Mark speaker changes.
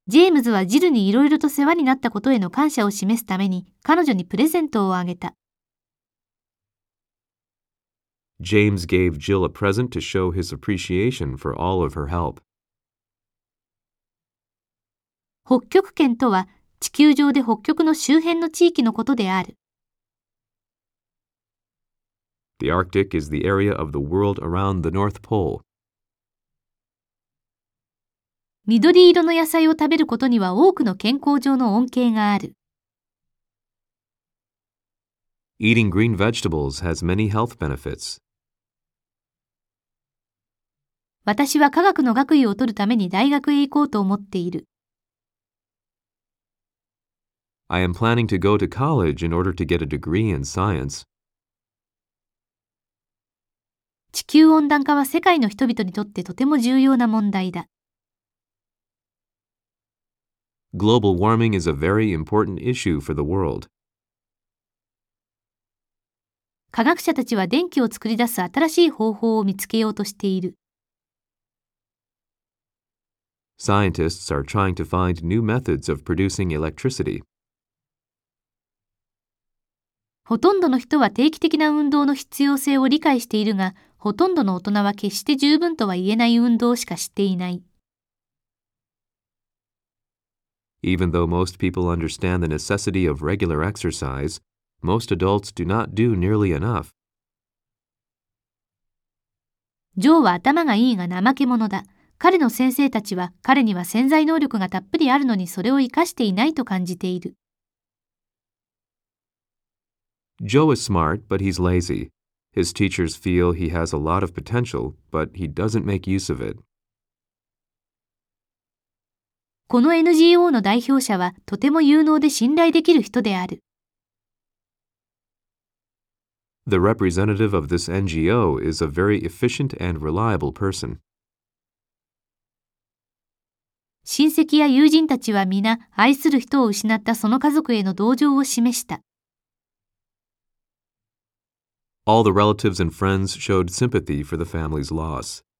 Speaker 1: ジェームズはジルにいろいろと世話になったことへの感謝を示すために彼女にプレゼントをあげた。
Speaker 2: James gave Jill a present to show his appreciation for all of her help.
Speaker 1: 北極圏とは地球上で北極の周辺の地域のことである。
Speaker 2: The Arctic is the area of the world around the North Pole.
Speaker 1: 緑色の野菜を食べることには多くの健康上の恩恵がある。
Speaker 2: Eating green vegetables has many health benefits.
Speaker 1: 私は科学の学位を取るために大学へ行こうと思っている。
Speaker 2: I am planning to go to college in order to get a degree in science.
Speaker 1: 地球温暖化は世界の人々にとってとても重要な問題だ。
Speaker 2: Global warming is a very important issue for the world.
Speaker 1: 科学者たちは電気を作り出す新しい方法を見つけようとしている。
Speaker 2: Scientists are trying to find new methods of producing electricity.
Speaker 1: ほとんどの人は定期的な運動の必要性を理解しているが、ほとんどの大人は決して十分とは言えない運動しか知っていない。
Speaker 2: Even though most people understand the necessity of regular exercise, most adults do not do nearly enough.
Speaker 1: ジョーは頭がいいが怠け者だ。彼の先生たちは彼には潜在能力がたっぷりあるのにそれを活かしていないと感じている。
Speaker 2: Joe is smart, but he's lazy. His teachers feel he has a lot of potential, but he doesn't make use of it.
Speaker 1: この NGO の代表者はとても有能で信頼できる人である。
Speaker 2: The representative of this NGO is a very efficient and reliable person.
Speaker 1: 親戚や友人たちは皆愛する人を失ったその家族への同情を示した。
Speaker 2: All the relatives and friends showed sympathy for the family's loss.